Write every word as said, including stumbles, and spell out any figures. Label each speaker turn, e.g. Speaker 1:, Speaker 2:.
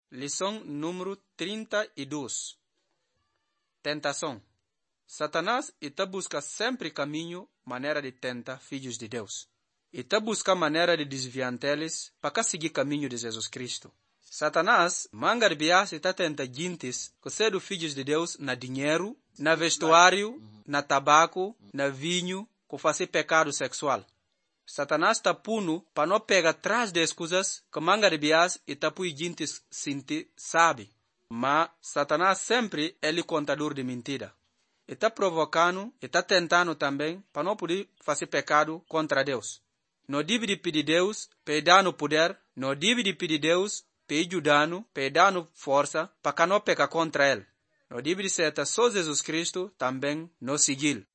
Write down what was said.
Speaker 1: Lição número trinta e dois. Tentação. Satanás está busca sempre caminho, maneira de tentar filhos de Deus. E está busca maneira de desviar eles para seguir caminho de Jesus Cristo. Satanás manga de bias está tenta gentes que sejam filhos de Deus na dinheiro, na vestuário, na tabaco, na vinho, com fazer pecado sexual. Satanás está puno para não pegar atrás das coisas que manga de bias e está pui gentes sinti sabe. Mas Satanás sempre é o contador de mentira. E está provocando e está tentando também para não poder fazer pecado contra Deus. Não deve de pedir Deus para dar no poder, não deve de pedir Deus para ajudar, para dar no força para que não pecar contra ele. Não deve de ser só Jesus Cristo também não seguir.